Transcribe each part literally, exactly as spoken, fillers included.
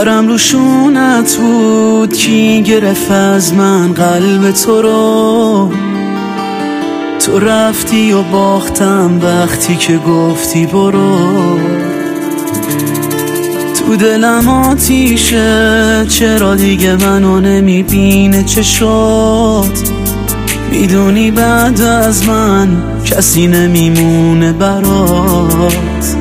سرم رو شونت بود کی گرفت از من قلب تو رو. تو رفتی و باختم وقتی که گفتی برو. تو دلم آتیشه چرا دیگه منو نمیبینه چه شد. میدونی بعد از من کسی نمیمونه برات.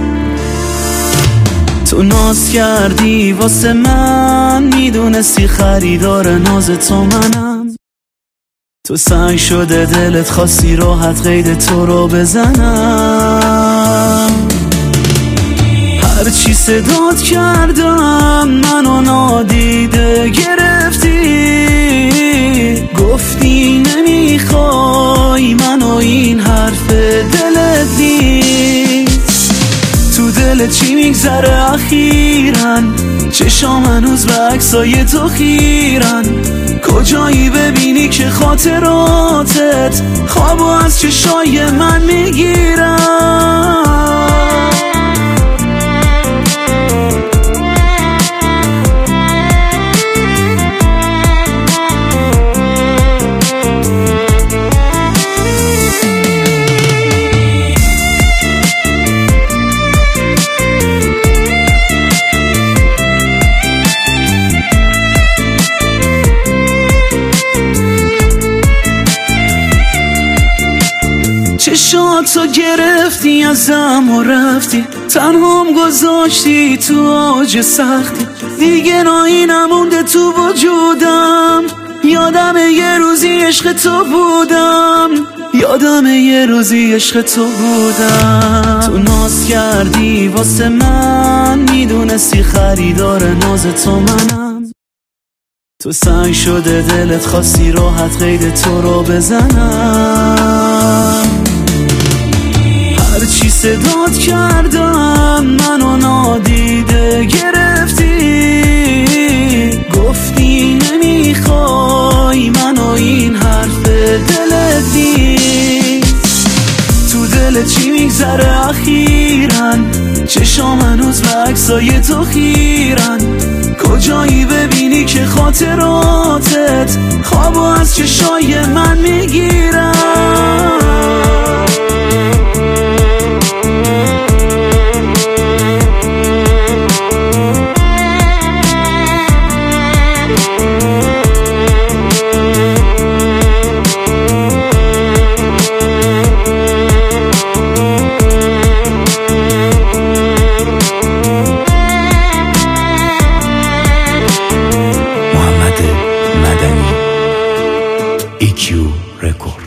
تو ناز کردی واسه من میدونستی خریدار ناز تو منم. تو سنگ شده دلت خواستی راحت قید تو رو بزنم. هرچی صدات کردم منو نادیده گرفتی. گفتی نمیخوای منو این حرف دلت نیست. تو دلت چی میگذره اخیراً؟ چشام هنوز به عکسای تو خیرن. کجایی ببینی که خاطراتت خوابو از چشای من میگیرن. چشاتو گرفتی ازم و رفتی. تنهام گذاشتی تو آج سختی. دیگه نایی نمونده تو وجودم. یادم یه روزی عشق تو بودم. یادم یه روزی عشق تو بودم. تو ناز کردی واسه من میدونستی خریدار ناز تو منم. تو سنگ شده دلت خواستی راحت قید تو رو بزنم. هرچی صدات کردم منو نادیده گرفتی. گفتی نمیخوای منو این حرف دلت نیست. تو دلت چی میگذره اخیراً؟ چشام هنوز به عکسای تو خیرن. کجایی ببینی که خاطراتت خوابو از چشای من میگیرن. E Q Record.